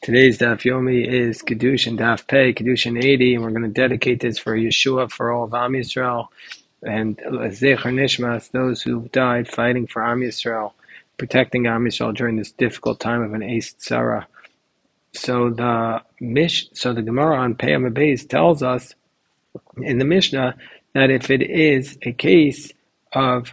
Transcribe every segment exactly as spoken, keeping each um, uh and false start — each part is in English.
Today's Daf Yomi is Kedushin Daf Pei, Kedushin eighty, and we're going to dedicate this for Yeshua, for all of Am Yisrael, and Zecher Nishmas, those who died fighting for Am Yisrael, protecting Am Yisrael during this difficult time of an Eis Tzara. So the Mish, so the Gemara on Pei Amabez tells us in the Mishnah that if it is a case of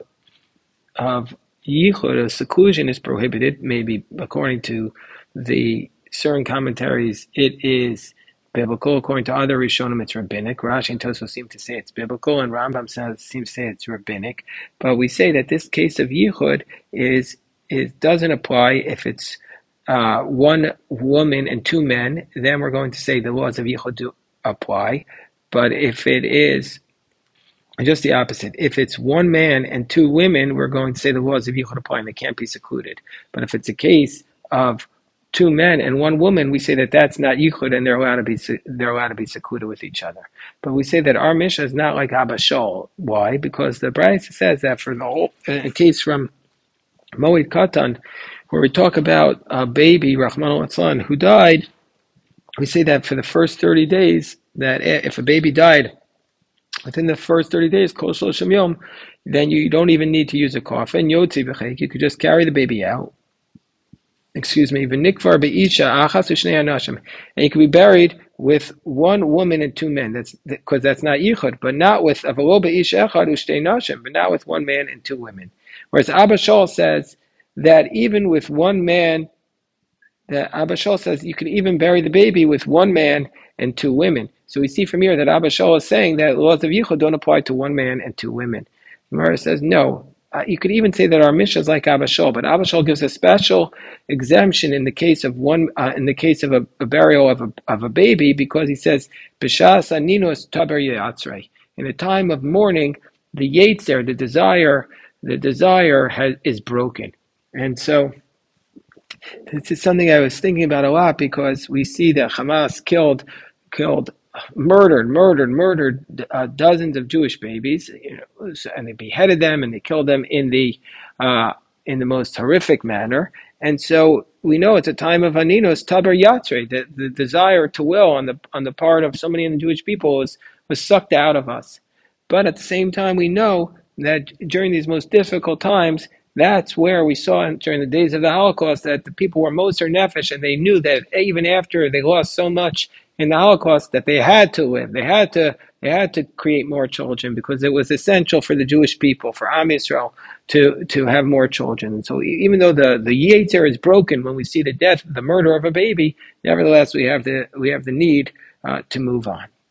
of Yichud, a seclusion is prohibited, maybe according to the certain commentaries, it is biblical. According to other Rishonim, it's rabbinic. Rashi and Tosfos seem to say it's biblical, and Rambam says, seems to say it's rabbinic. But we say that this case of Yichud is it doesn't apply if it's uh, one woman and two men. Then we're going to say the laws of Yichud do apply. But if it is just the opposite, if it's one man and two women, we're going to say the laws of Yichud apply and they can't be secluded. But if it's a case of two men and one woman, we say that that's not Yichud and they're allowed to be they're allowed to be secluded with each other. But we say that our Mishnah is not like Abba Shaul. Why? Because the Brayso says that for the whole a case from Moed Katan, where we talk about a baby, Rahman al who died, we say that for the first thirty days, that if a baby died within the first thirty days, Kol Shloshim Yom, then you don't even need to use a coffin. Yotzi b'chayk, you could just carry the baby out. Excuse me, v'nikvar be'isha achas u'shnei anashim, and you can be buried with one woman and two men. That's because that's not yichud, but not with avalo be'isha echad u'shnei nashim, but not with one man and two women. Whereas Abba Shaul says that even with one man, that Abba Shaul says you can even bury the baby with one man and two women. So we see from here that Abba Shaul is saying that laws of yichud don't apply to one man and two women. Gemara says no. Uh, you could even say that our Mishnah is like Abba Shaul, but Abba Shaul gives a special exemption in the case of one, uh, in the case of a, a burial of a of a baby, because he says b'shas aninos taber yatzrei. In a time of mourning, the yetzer, the desire, the desire has, is broken, and so this is something I was thinking about a lot because we see that Hamas killed, killed. murdered, murdered, murdered uh, dozens of Jewish babies, you know, and they beheaded them and they killed them in the uh, in the most horrific manner. And so we know it's a time of aninos taber yatzrei, the, the desire to will on the on the part of so many of the Jewish people was was sucked out of us. But at the same time, we know that during these most difficult times, that's where we saw during the days of the Holocaust that the people were moser nefesh, and they knew that even after they lost so much in the Holocaust, that they had to live. They had to they had to create more children because it was essential for the Jewish people, for Am Yisrael, to, to have more children. And so even though the, the Yetzer is broken when we see the death, the murder of a baby, nevertheless we have the we have the need uh, to move on.